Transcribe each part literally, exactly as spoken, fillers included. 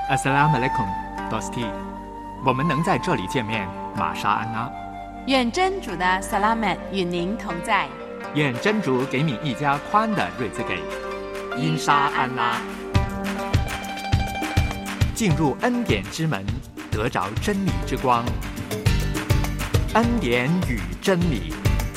Assalamu alaikum, Dosti。我们能在这里见面，玛莎安拉。 愿真主的萨拉曼与您同在。 愿真主给你一家宽的瑞兹给。因沙安拉。进入恩典之门，得着真理之光。恩典与真理。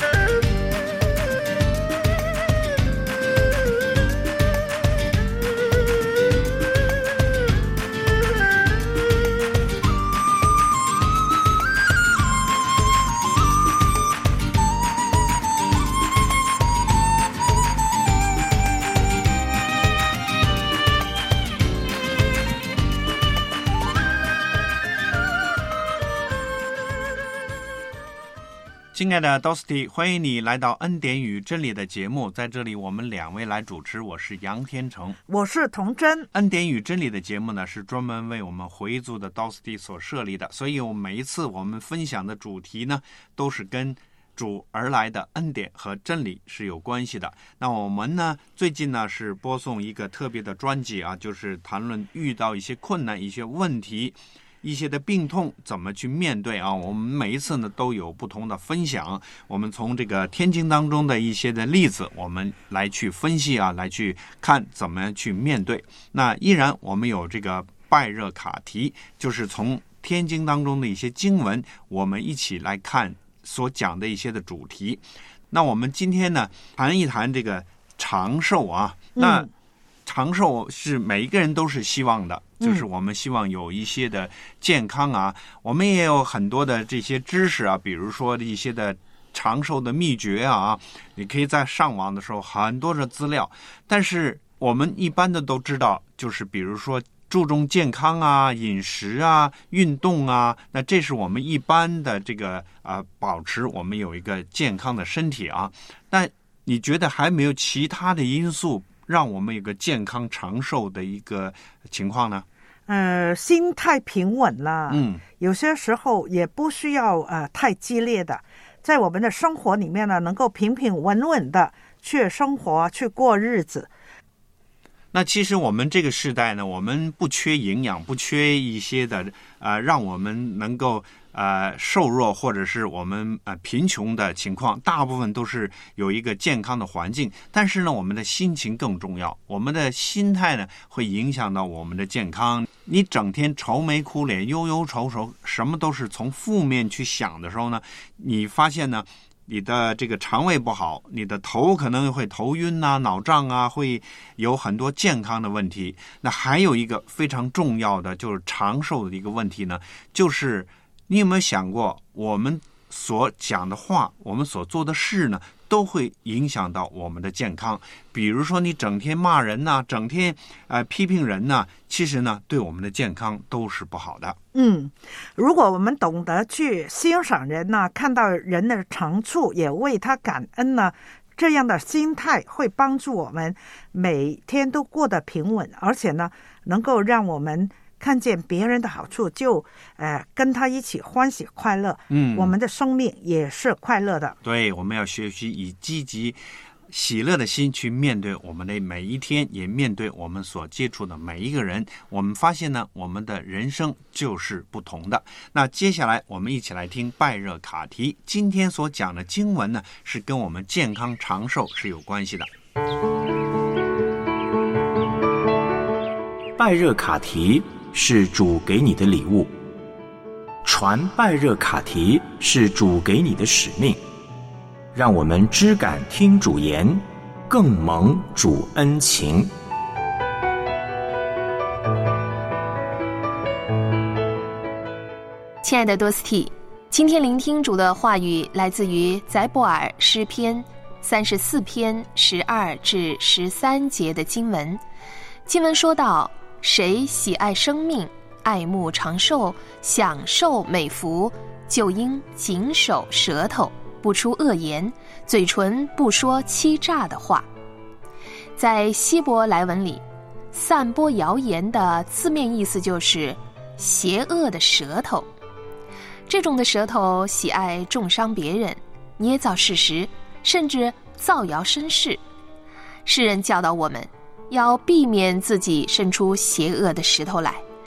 亲爱的 Dosti， 欢迎你来到恩典与真理的节目。在这里我们两位来主持，我是杨天成， 我是童真。 恩典与真理的节目呢，是专门为我们回族的 Dosti 所设立的，所以我每一次我们分享的主题呢，都是跟主而来的恩典和真理是有关系的。那我们呢，最近呢是播送一个特别的专辑啊，就是谈论遇到一些困难、一些问题、一些的病痛怎么去面对啊。我们每一次呢都有不同的分享，我们从这个天经当中的一些的例子，我们来去分析啊，来去看怎么样去面对。那依然我们有这个拜热卡题，就是从天经当中的一些经文，我们一起来看所讲的一些的主题。那我们今天呢谈一谈这个长寿啊。那长寿是每一个人都是希望的，就是我们希望有一些的健康啊，我们也有很多的这些知识啊，比如说一些的长寿的秘诀啊，你可以在上网的时候很多的资料，但是我们一般的都知道，就是比如说注重健康啊、饮食啊、运动啊，那这是我们一般的这个啊、呃，保持我们有一个健康的身体啊。但你觉得还没有其他的因素让我们有个健康长寿的一个情况呢？ 呃，心态平稳了， 嗯， 有些时候也不需要呃太激烈的，在我们的生活里面呢，能够平平稳稳的去生活、去过日子。 那其实我们这个时代呢，我们不缺营养，不缺一些的呃，让我们能够呃瘦弱或者是我们呃贫穷的情况，大部分都是有一个健康的环境。但是呢，我们的心情更重要，我们的心态呢会影响到我们的健康。你整天愁眉苦脸、忧忧愁愁，什么都是从负面去想的时候呢，你发现呢，你的这个肠胃不好，你的头可能会头晕啊、脑胀啊，会有很多健康的问题。那还有一个非常重要的就是长寿的一个问题呢，就是你有没有想过，我们所讲的话，我们所做的事呢，都会影响到我们的健康。比如说你整天骂人呐、啊，整天呃批评人呐、啊，其实呢对我们的健康都是不好的。 嗯，如果我们懂得去欣赏人呢、啊，看到人的长处，也为他感恩呢，这样的心态会帮助我们每天都过得平稳，而且呢能够让我们看见别人的好处，就呃跟他一起欢喜快乐， 嗯， 我们的生命也是快乐的。 对，我们要学习以积极喜乐的心去面对我们的每一天，也面对我们所接触的每一个人。我们发现呢，我们的人生就是不同的。那接下来我们一起来听拜热卡题。今天所讲的经文呢，是跟我们健康长寿是有关系的。 拜热卡题是主给你的礼物，传拜热卡题是主给你的使命，让我们知感听主言，更蒙主恩情。 亲爱的多斯蒂，今天聆听主的话语来自于载伯尔诗篇三十四篇十二至十三节的经文。经文说到，谁喜爱生命，爱慕长寿，享受美福，就应谨守舌头，不出恶言，嘴唇不说欺诈的话。在希伯来文里，散播谣言的字面意思就是邪恶的舌头。这种的舌头喜爱重伤别人，捏造事实，甚至造谣生事。诗人教导我们要避免自己伸出邪恶的石头来，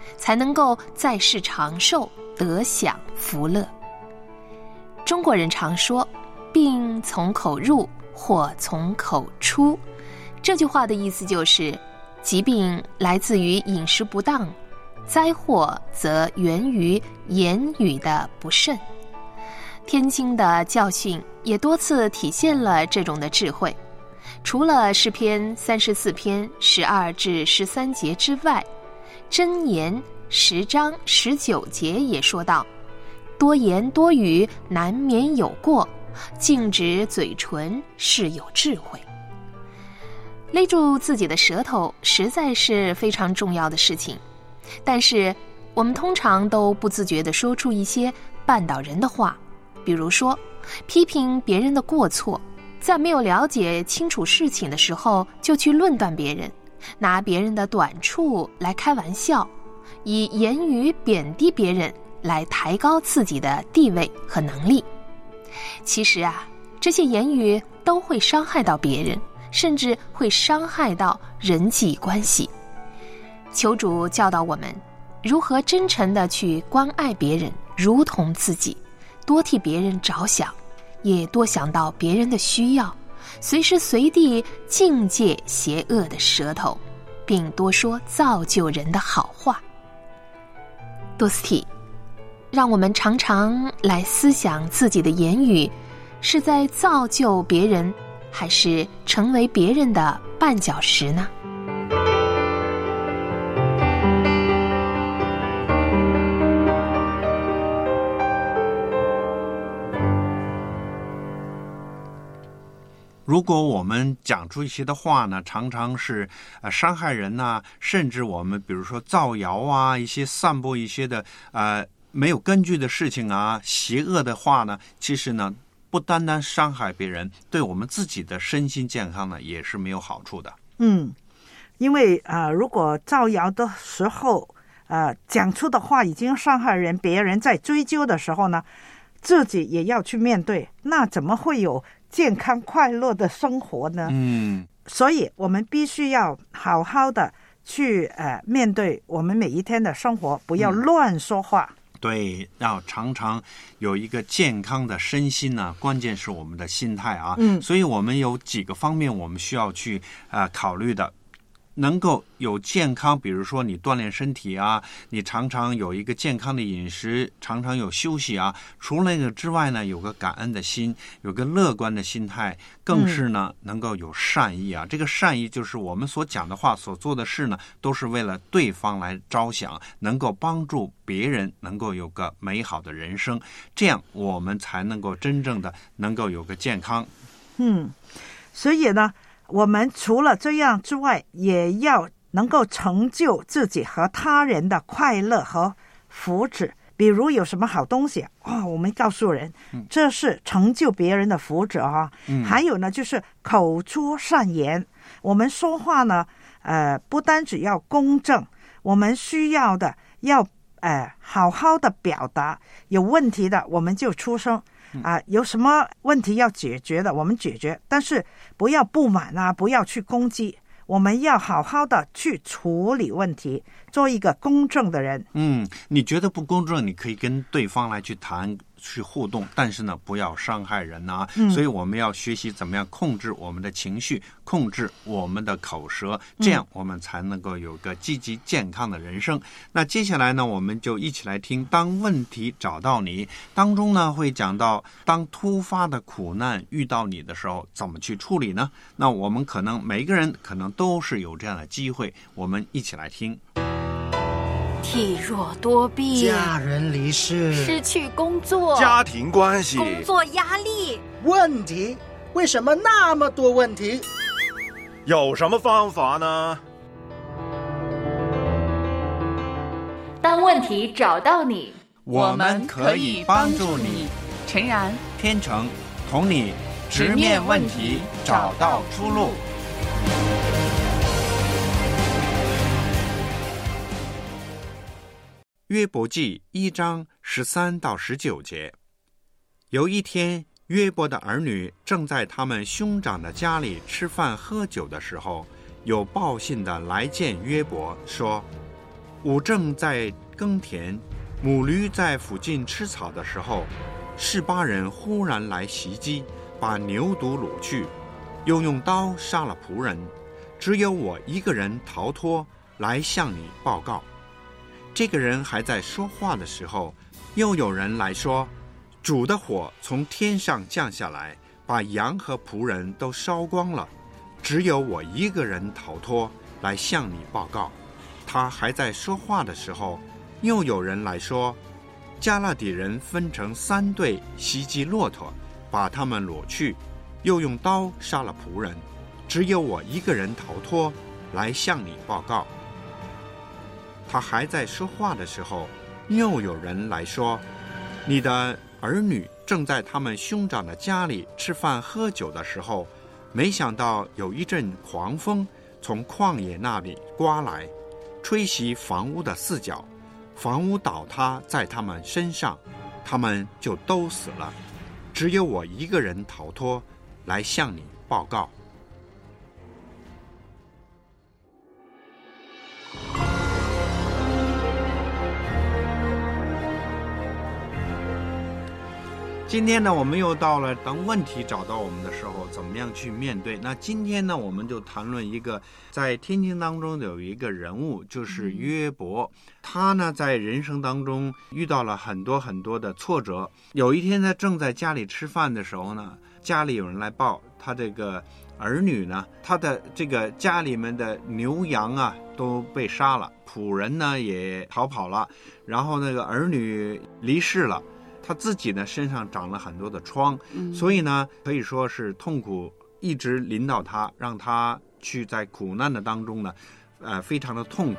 才能够在世长寿，得享福乐。中国人常说病从口入，祸从口出，这句话的意思就是疾病来自于饮食不当，灾祸则源于言语的不慎。天经的教训也多次体现了这种的智慧。除了诗篇三十四篇十二至十三节之外，箴言十章十九节也说道：多言多语难免有过，禁止嘴唇是有智慧。勒住自己的舌头实在是非常重要的事情，但是我们通常都不自觉地说出一些绊倒人的话，比如说批评别人的过错，在没有了解清楚事情的时候就去论断别人，拿别人的短处来开玩笑，以言语贬低别人来抬高自己的地位和能力。其实啊，这些言语都会伤害到别人，甚至会伤害到人际关系。求主教导我们如何真诚地去关爱别人，如同自己，多替别人着想，也多想到别人的需要，随时随地禁戒邪恶的舌头，并多说造就人的好话。多斯蒂，让我们常常来思想自己的言语是在造就别人，还是成为别人的绊脚石呢？ 如果我们讲出一些的话呢，常常是呃伤害人呐、啊，甚至我们比如说造谣啊，一些散播一些的呃没有根据的事情啊，邪恶的话呢，其实呢不单单伤害别人，对我们自己的身心健康呢也是没有好处的。 嗯，因为啊、呃，如果造谣的时候，呃，讲出的话已经伤害人，别人在追究的时候呢，自己也要去面对，那怎么会有健康快乐的生活呢？ 嗯， 所以我们必须要好好的去呃面对我们每一天的生活，不要乱说话。嗯， 对，要常常有一个健康的身心呢，关键是我们的心态啊。 嗯， 所以我们有几个方面我们需要去呃考虑的。能够有健康，比如说你锻炼身体啊，你常常有一个健康的饮食，常常有休息啊。除了那个之外呢，有个感恩的心，有个乐观的心态，更是呢、嗯、能够有善意啊。这个善意就是我们所讲的话、所做的事呢，都是为了对方来着想，能够帮助别人，能够有个美好的人生，这样我们才能够真正的能够有个健康。 嗯，所以呢，我们除了这样之外，也要能够成就自己和他人的快乐和福祉。比如有什么好东西啊、哦，我们告诉人，这是成就别人的福祉啊。嗯、还有呢，就是口出善言。我们说话呢，呃，不单只要公正，我们需要的要呃好好的表达。有问题的我们就出声。啊、呃，有什么问题要解决的，我们解决，但是不要不满啊，不要去攻击，我们要好好的去处理问题，做一个公正的人。 嗯，你觉得不公正，你可以跟对方来去谈、去互动，但是呢，不要伤害人啊。嗯、所以我们要学习怎么样控制我们的情绪，控制我们的口舌，这样我们才能够有个积极健康的人生。嗯、那接下来呢，我们就一起来听当问题找到你当中呢，会讲到当突发的苦难遇到你的时候怎么去处理呢？那我们可能每一个人可能都是有这样的机会，我们一起来听。 体弱多病， 家人离世， 失去工作， 家庭关系， 工作压力， 问题为什么那么多问题？ 有什么方法呢？ 当问题找到你， 我们可以帮助你。 诚然， 天成同你直面问题，找到出路。约伯记一章十三到十九节。有一天，约伯的儿女正在他们兄长的家里吃饭喝酒的时候，有报信的来见约伯，说： 我正在耕田，母驴在附近吃草的时候，示巴人忽然来袭击，把牛犊掳去，又用刀杀了仆人，只有我一个人逃脱，来向你报告。这个人还在说话的时候，又有人来说，主的火从天上降下来，把羊和仆人都烧光了，只有我一个人逃脱，来向你报告。他还在说话的时候，又有人来说，加勒底人分成三队袭击骆驼，把他们掳去，又用刀杀了仆人，只有我一个人逃脱，来向你报告。他还在说话的时候，又有人来说，你的儿女正在他们兄长的家里吃饭喝酒的时候，没想到有一阵狂风从旷野那里刮来，吹袭房屋的四角，房屋倒塌在他们身上，他们就都死了，只有我一个人逃脱，来向你报告。今天呢，我们又到了当问题找到我们的时候，怎么样去面对？那今天呢，我们就谈论一个在天经当中有一个人物，就是约伯。他呢，在人生当中遇到了很多很多的挫折。有一天，他正在家里吃饭的时候呢，家里有人来报，他这个儿女呢，他的这个家里面的牛羊啊都被杀了，仆人呢也逃跑了，然后那个儿女离世了。他自己呢身上长了很多的疮，嗯、所以呢可以说是痛苦一直临到他，让他去在苦难的当中呢，呃，非常的痛苦。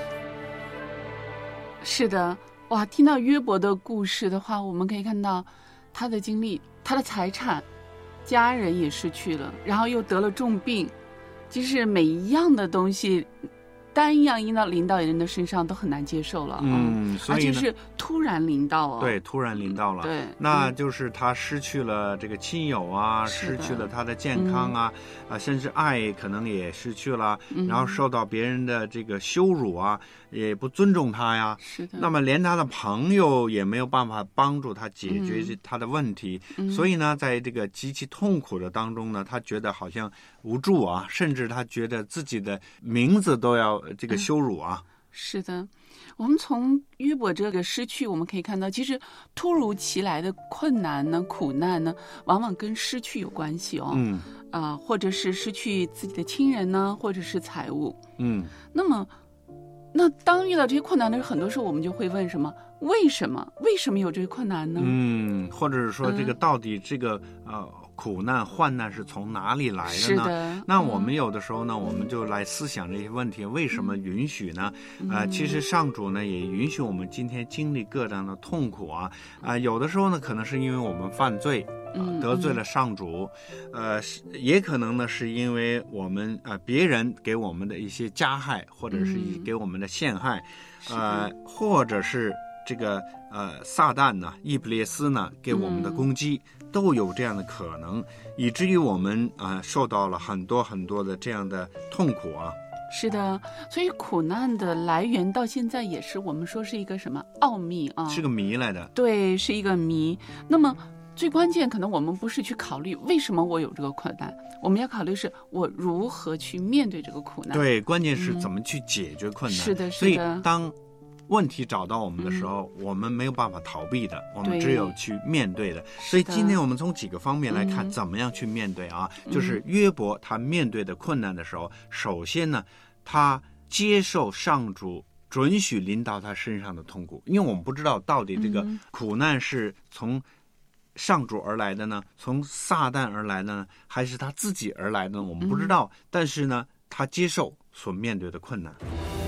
是的，哇！听到约伯的故事的话，我们可以看到他的经历，他的财产、家人也失去了，然后又得了重病，就是每一样的东西。单样应到临到人的身上都很难接受了， 嗯，所以而且是突然临到哦， 对，突然临到了， 对， 那就是他失去了这个亲友啊，失去了他的健康啊，嗯、啊，甚至爱可能也失去了，嗯、然后受到别人的这个羞辱啊，也不尊重他呀， 是的， 那么连他的朋友也没有办法帮助他解决他的问题，嗯、所以呢，在这个极其痛苦的当中呢，他觉得好像无助啊，甚至他觉得自己的名字都要。这个羞辱啊、嗯， 是的，我们从约伯这个失去，我们可以看到，其实突如其来的困难呢、苦难呢，往往跟失去有关系哦。嗯，啊、呃，或者是失去自己的亲人呢，或者是财物。嗯，那么，那当遇到这些困难的时候，很多时候我们就会问什么？为什么？为什么有这些困难呢？ 嗯，或者是说，这个到底这个、嗯、呃。苦难患难是从哪里来的呢？ 的那我们有的时候呢、嗯、我们就来思想这些问题，为什么允许呢、嗯、呃，其实上主呢也允许我们今天经历各样的痛苦啊啊、呃，有的时候呢可能是因为我们犯罪、呃、得罪了上主，呃也可能呢是因为我们呃别人给我们的一些加害，或者是给我们的陷害，呃或者是这个呃撒旦呢、伊布列斯呢给我们的攻击、嗯都有这样的可能，以至于我们啊、呃、受到了很多很多的这样的痛苦啊。 是的，所以苦难的来源到现在也是我们说是一个什么奥秘啊， 是个谜来的。 对，是一个谜。那么最关键，可能我们不是去考虑为什么我有这个困难，我们要考虑是我如何去面对这个苦难。 对，关键是怎么去解决困难。 嗯、是的，是的。 所以当问题找到我们的时候、嗯、我们没有办法逃避的，我们只有去面对的。所以今天我们从几个方面来看怎么样去面对啊、嗯、就是约伯他面对的困难的时候，首先呢他接受上主准许临到他身上的痛苦，因为我们不知道到底这个苦难是从上主而来的呢，从撒旦而来的呢，还是他自己而来的呢，我们不知道、嗯、但是呢他接受所面对的困难。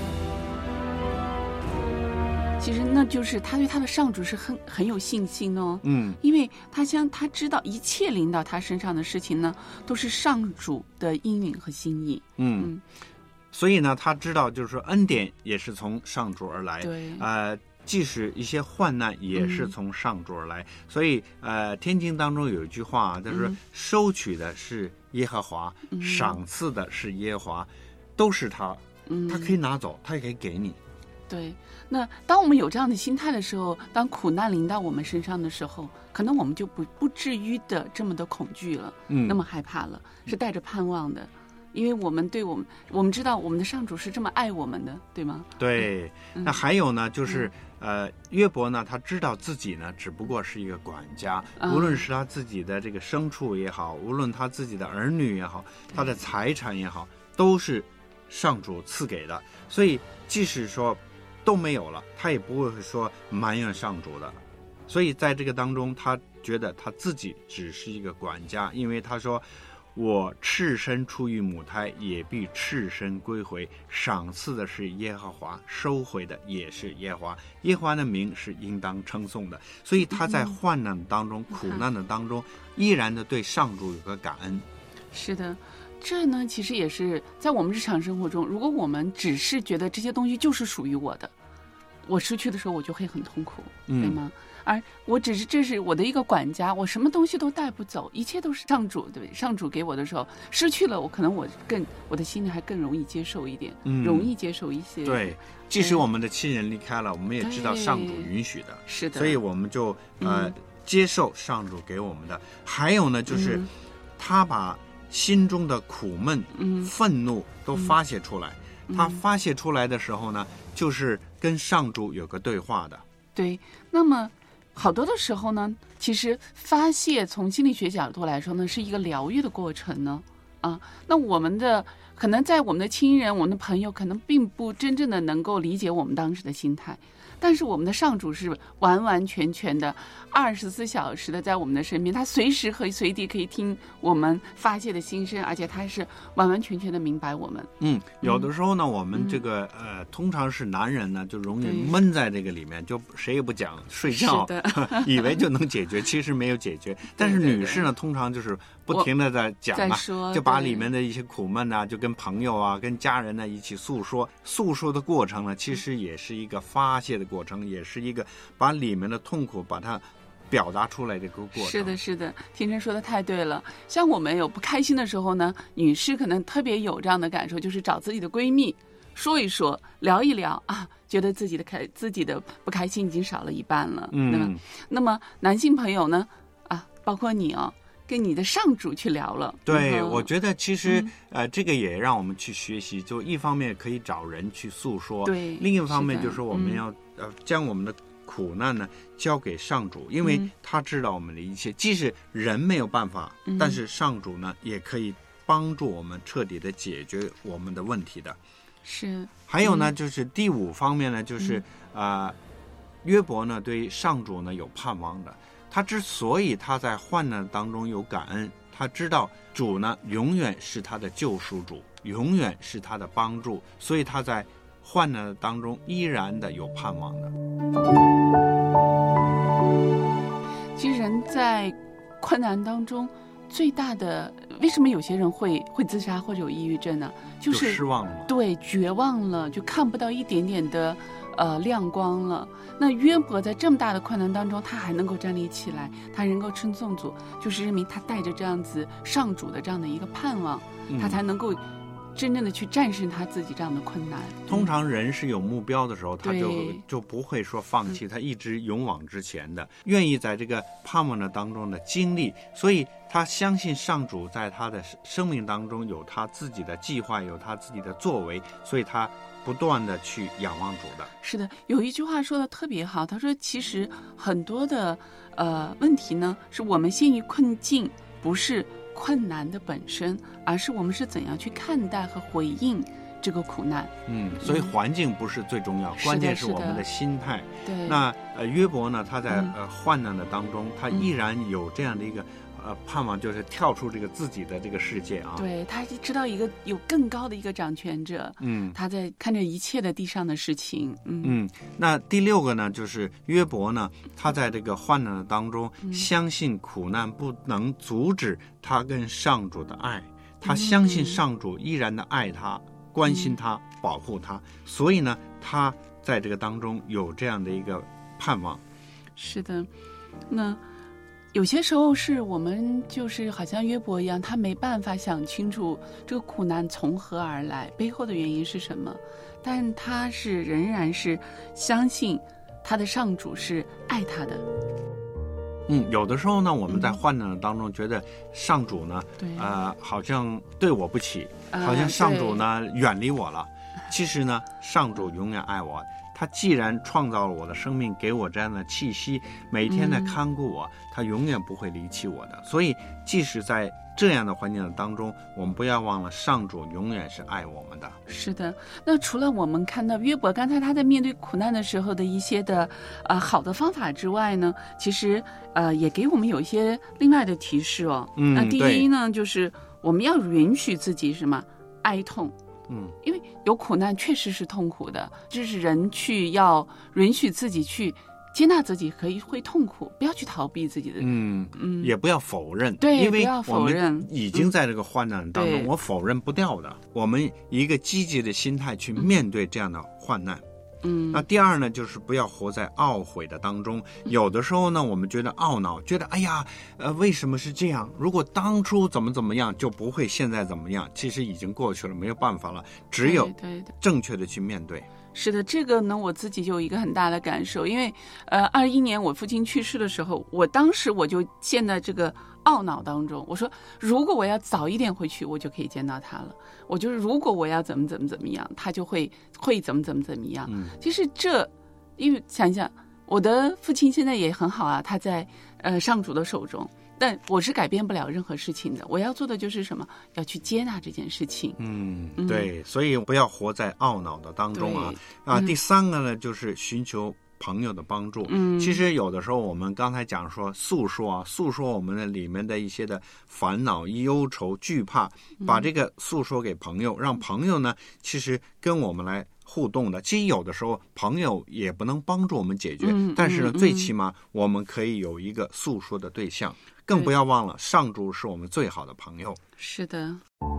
其实那就是他对他的上主是很很有信心哦， 嗯， 因为他将他知道一切临到他身上的事情呢，都是上主的应允和心意， 嗯，嗯所以呢，他知道就是说恩典也是从上主而来， 对， 呃，即使一些患难也是从上主而来，嗯、所以呃，天经当中有一句话啊，就是、嗯、收取的是耶和华，嗯、赏赐的是耶和华，都是他，嗯、他可以拿走，他也可以给你。 对，那当我们有这样的心态的时候，当苦难临到我们身上的时候，可能我们就不不至于的这么的恐惧了，嗯，那么害怕了，是带着盼望的，因为我们对我们我们知道我们的上主是这么爱我们的，对吗？ 对，嗯、那还有呢，就是、嗯、呃，约伯呢，他知道自己呢只不过是一个管家，嗯、无论是他自己的这个牲畜也好，无论他自己的儿女也好，他的财产也好，都是上主赐给的，所以即使说都没有了，他也不会说埋怨上主的。所以在这个当中，他觉得他自己只是一个管家，因为他说，我赤身出于母胎，也必赤身归回，赏赐的是耶和华，收回的也是耶和华，耶和华的名是应当称颂的。所以他在患难当中、嗯、苦难的当中，依然的对上主有个感恩。 是的，这呢其实也是在我们日常生活中，如果我们只是觉得这些东西就是属于我的，我失去的时候我就会很痛苦，嗯、对吗？而我只是这是我的一个管家，我什么东西都带不走，一切都是上主，对，上主给我的时候，失去了，我可能我更我的心里还更容易接受一点，嗯、容易接受一些。 对，即使我们的亲人离开了，我们也知道上主允许的， 是的， 所以我们就呃、嗯、接受上主给我们的。还有呢，就是、嗯、他把心中的苦闷、嗯、愤怒都发泄出来。嗯、他发泄出来的时候呢，就是跟上主有个对话的。 对，那么好多的时候呢，其实发泄从心理学角度来说呢，是一个疗愈的过程呢。啊，那我们的可能在我们的亲人、我们的朋友，可能并不真正的能够理解我们当时的心态。但是我们的上主是完完全全的二十四小时的在我们的身边，他随时和随地可以听我们发泄的心声，而且他是完完全全的明白我们。 嗯，有的时候呢，嗯、我们这个呃，通常是男人呢，就容易闷在这个里面，就谁也不讲，睡觉，以为就能解决，其实没有解决。但是女士呢，通常就是不停的在讲嘛，就把里面的一些苦闷啊，就跟朋友啊、跟家人呢一起诉说。诉说的过程呢，其实也是一个发泄的过程，也是一个把里面的痛苦把它表达出来的一个过程。 是的，是的，天真说的太对了。像我们有不开心的时候呢，女士可能特别有这样的感受，就是找自己的闺蜜说一说，聊一聊啊，觉得自己的开自己的不开心已经少了一半了。嗯，对吧？那么男性朋友呢，啊，包括你哦。跟你的上主去聊了。 对、嗯、我觉得其实、嗯、呃这个也让我们去学习，就一方面可以找人去诉说， 对， 另一方面就是我们要、嗯、呃将我们的苦难呢交给上主，因为他知道我们的一切、嗯、即使人没有办法、嗯、但是上主呢也可以帮助我们彻底的解决我们的问题的。 是。 还有呢、嗯、就是第五方面呢，就是啊、嗯呃、约伯呢对上主呢有盼望的。他之所以他在患难当中有感恩，他知道主呢永远是他的救赎主，永远是他的帮助，所以他在患难当中依然的有盼望的。 其实人在困难当中最大的，为什么有些人会会自杀或者有抑郁症呢？就是就失望了， 对，绝望了，就看不到一点点的呃亮光了。那约伯在这么大的困难当中，他还能够站立起来，他能够称颂主，就是证明他带着这样子上主的这样的一个盼望，嗯、他才能够真正的去战胜他自己这样的困难。 通常人是有目标的时候，他就就不会说放弃，他一直勇往直前的，愿意在这个盼望的当中的经历，所以他相信上主在他的生命当中有他自己的计划，有他自己的作为，所以他不断的去仰望主的。 是的，有一句话说的特别好，他说其实很多的呃问题呢，是我们陷于困境，不是困难的本身，而是我们是怎样去看待和回应这个苦难。 嗯，所以环境不是最重要，嗯、关键是我们的心态。 对， 那呃约伯呢，他在、嗯、呃患难的当中，他依然有这样的一个。呃，盼望就是跳出这个自己的这个世界啊。 对，他知道一个有更高的一个掌权者，嗯，他在看着一切的地上的事情，嗯嗯。那第六个呢，就是约伯呢，他在这个患难的当中，嗯、相信苦难不能阻止他跟上主的爱，他相信上主依然的爱他、嗯、关心他、保护他，所以呢，他在这个当中有这样的一个盼望。 是的，那。 有些时候是我们就是好像约伯一样，他没办法想清楚这个苦难从何而来，背后的原因是什么，但他是仍然是相信他的上主是爱他的。 嗯，有的时候呢，我们在患难当中觉得上主呢， 嗯、 呃，好像对我不起，好像上主呢、呃、远离我了。其实呢，上主永远爱我。他既然创造了我的生命，给我这样的气息，每天的看顾我、嗯、他永远不会离弃我的。所以即使在这样的环境当中，我们不要忘了上主永远是爱我们的。 是的，那除了我们看到约伯刚才他在面对苦难的时候的一些的呃好的方法之外呢，其实呃也给我们有一些另外的提示哦。 嗯， 那第一呢，就是我们要允许自己什么哀痛。 嗯， 因为有苦难确实是痛苦的，就是人去要允许自己去接纳自己可以会痛苦，不要去逃避自己的， 嗯嗯，也不要否认， 对， 因为不要否认， 已经在这个患难当中，嗯、我否认不掉的。我们一个积极的心态去面对这样的患难。 嗯， 那第二呢，就是不要活在懊悔的当中。有的时候呢，我们觉得懊恼，觉得哎呀，呃，为什么是这样？如果当初怎么怎么样，就不会现在怎么样。其实已经过去了，没有办法了，只有正确的去面对。 是的，这个呢，我自己就有一个很大的感受，因为呃，二一年我父亲去世的时候，我当时我就陷在这个懊恼当中。我说，如果我要早一点回去，我就可以见到他了。我就是如果我要怎么怎么怎么样，他就会会怎么怎么怎么样。 嗯， 其实这，因为想想我的父亲现在也很好啊，他在呃上主的手中。但我是改变不了任何事情的，我要做的就是什么？要去接纳这件事情。 嗯，对，所以不要活在懊恼的当中啊啊！ 嗯、 第三个呢，就是寻求朋友的帮助。 嗯， 其实有的时候我们刚才讲说诉说啊，诉说我们的里面的一些的烦恼、忧愁、惧怕，把这个诉说给朋友，让朋友呢，其实跟我们来互动的。其实有的时候朋友也不能帮助我们解决， 嗯、 但是呢， 嗯、 最起码我们可以有一个诉说的对象。更不要忘了，上主是我们最好的朋友。 是的。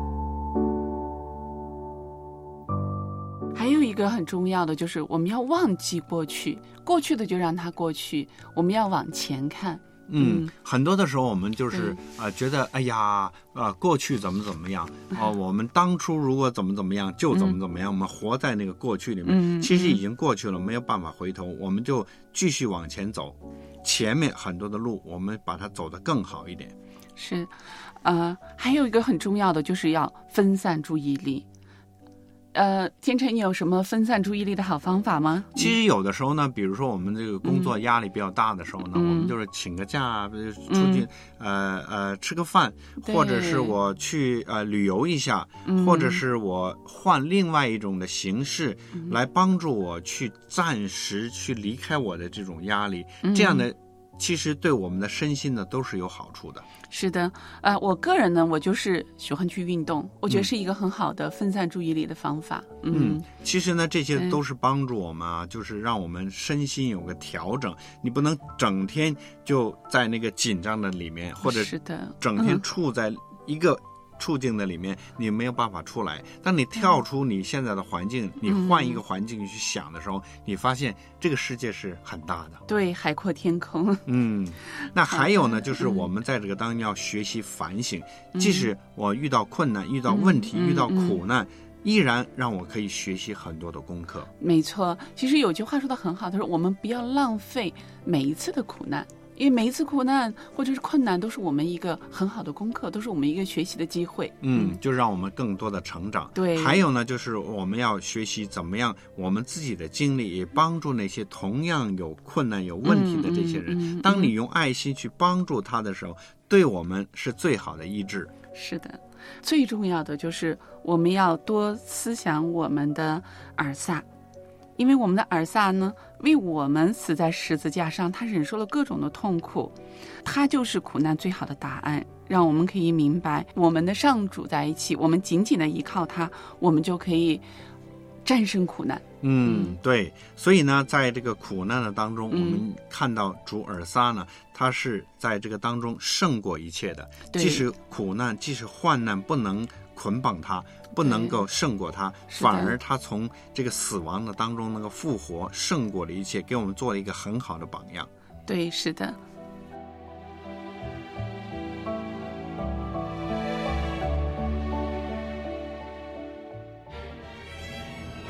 还有一个很重要的就是我们要忘记过去，过去的就让它过去，我们要往前看。 嗯，很多的时候我们就是呃觉得哎呀呃过去怎么怎么样哦、呃，我们当初如果怎么怎么样就怎么怎么样，嗯、我们活在那个过去里面， 嗯、 其实已经过去了，没有办法回头，我们就继续往前走。前面很多的路，我们把它走得更好一点。 是，呃，还有一个很重要的就是要分散注意力。呃，天成，你有什么分散注意力的好方法吗？ 其实有的时候呢，比如说我们这个工作压力比较大的时候呢， 嗯、 我们就是请个假，出去、嗯、呃呃吃个饭，或者是我去呃旅游一下， 嗯、 或者是我换另外一种的形式来帮助我去暂时去离开我的这种压力， 嗯、 这样的其实对我们的身心呢都是有好处的。 是的，呃，我个人呢，我就是喜欢去运动，我觉得是一个很好的分散注意力的方法。 嗯，嗯其实呢，这些都是帮助我们啊，就是让我们身心有个调整。你不能整天就在那个紧张的里面，或者是的， 整天处在一个处境的里面，你没有办法出来。当你跳出你现在的环境， 嗯、 你换一个环境去想的时候，嗯、你发现这个世界是很大的， 对，海阔天空。 嗯，那还有呢，就是我们在这个当中要学习反省， 嗯、 即使我遇到困难、遇到问题、 嗯、 遇到苦难。嗯依然让我可以学习很多的功课。 没错，其实有句话说得很好，他说我们不要浪费每一次的苦难，因为每一次苦难或者是困难都是我们一个很好的功课，都是我们一个学习的机会。 嗯，就让我们更多的成长。 对， 还有呢，就是我们要学习怎么样，我们自己的经历也帮助那些同样有困难、有问题的这些人。 嗯嗯嗯、 当你用爱心去帮助他的时候，对我们是最好的医治。 是的。最重要的就是我们要多思想我们的尔撒，因为我们的尔撒呢，为我们死在十字架上，他忍受了各种的痛苦，他就是苦难最好的答案，让我们可以明白我们的上主在一起，我们紧紧的依靠他，我们就可以战胜苦难。 嗯，对，所以呢，在这个苦难的当中， 嗯、 我们看到主尔撒呢，他是在这个当中胜过一切的。即使苦难，即使患难不能捆绑他，不能够胜过他，反而他从这个死亡的当中那个复活，胜过了一切，给我们做了一个很好的榜样。 对，是的。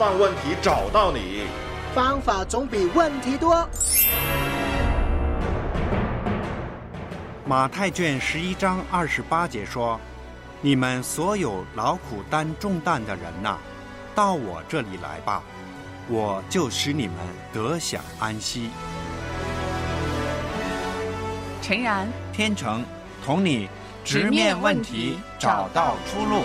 放问题找到你。 方法总比问题多。 马太卷十一章二十八节说：“你们所有劳苦担重担的人呐、啊，到我这里来吧，我就使你们得享安息。” 诚然， 天成同你直面问题，找到出路。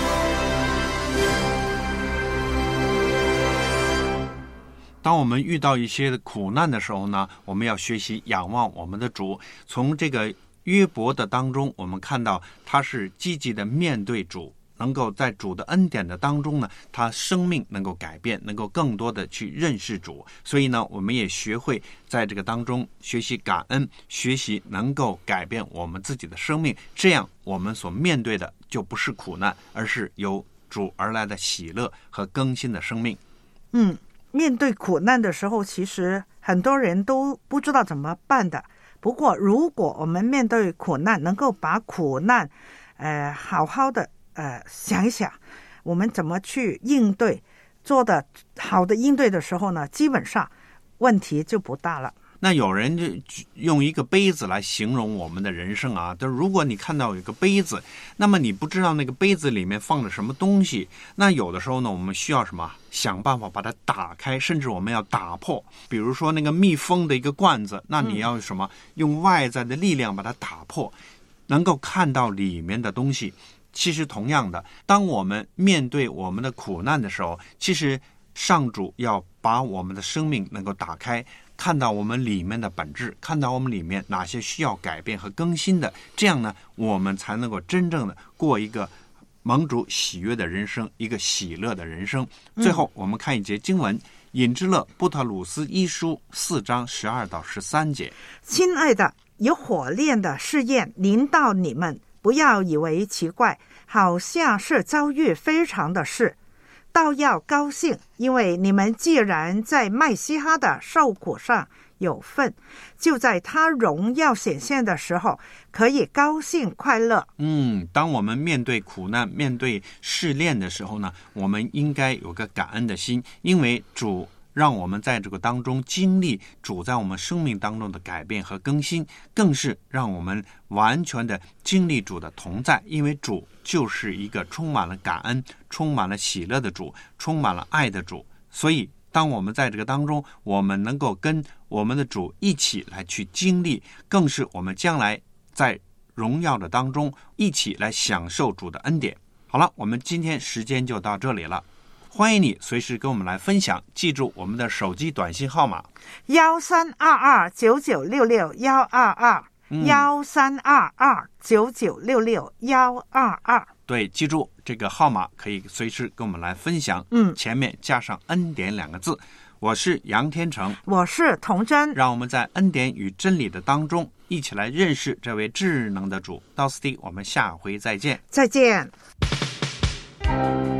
当我们遇到一些苦难的时候呢，我们要学习仰望我们的主。从这个约伯的当中，我们看到他是积极的面对主，能够在主的恩典的当中呢，他生命能够改变，能够更多的去认识主。所以呢，我们也学会在这个当中学习感恩，学习能够改变我们自己的生命，这样我们所面对的就不是苦难，而是由主而来的喜乐和更新的生命。 嗯，面对苦难的时候，其实很多人都不知道怎么办的。不过如果我们面对苦难，能够把苦难呃好好的呃想一想，我们怎么去应对，做的好的应对的时候呢，基本上问题就不大了。 那有人就用一个杯子来形容我们的人生啊，就是如果你看到有一个杯子，那么你不知道那个杯子里面放着什么东西，那有的时候呢，我们需要什么？想办法把它打开，甚至我们要打破。比如说那个密封的一个罐子，那你要什么？用外在的力量把它打破，能够看到里面的东西。其实同样的，当我们面对我们的苦难的时候，其实上主要把我们的生命能够打开，看到我们里面的本质，看到我们里面哪些需要改变和更新的，这样呢，我们才能够真正的过一个蒙主喜悦的人生，一个喜乐的人生。最后我们看一节经文，引之勒布特鲁斯一书四章十二到十三节。 亲爱的，有火炼的试验临到你们，不要以为奇怪，好像是遭遇非常的事，倒要高兴，因为你们既然在麦西哈的受苦上有份，就在他荣耀显现的时候可以高兴快乐。 嗯，当我们面对苦难，面对试炼的时候呢，我们应该有个感恩的心，因为主让我们在这个当中经历主在我们生命当中的改变和更新，更是让我们完全的经历主的同在，因为主就是一个充满了感恩、充满了喜乐的主，充满了爱的主。所以当我们在这个当中，我们能够跟我们的主一起来去经历，更是我们将来在荣耀的当中一起来享受主的恩典。好了，我们今天时间就到这里了，欢迎你随时跟我们来分享，记住我们的手机短信号码幺三二二九九六六幺二二幺三二二九九六六幺二二。 对，记住这个号码，可以随时跟我们来分享。 嗯， 前面加上恩典两个字。我是杨天成， 我是童真， 让我们在恩典与真理的当中一起来认识这位智能的主。到此地，我们下回再见。 再见。